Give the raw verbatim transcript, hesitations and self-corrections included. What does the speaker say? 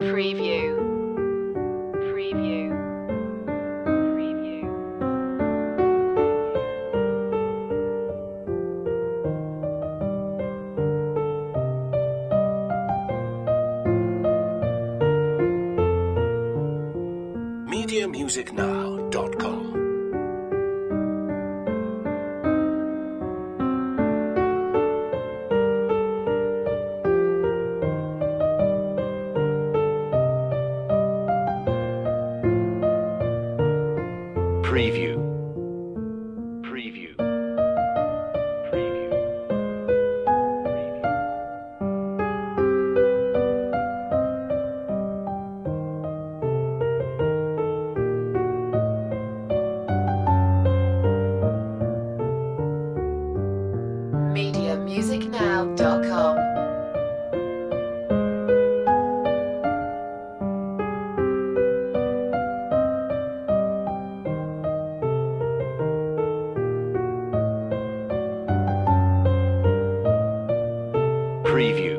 Preview. Preview. Preview. media music now dot com Preview. Preview. Preview. media music now dot com. Preview.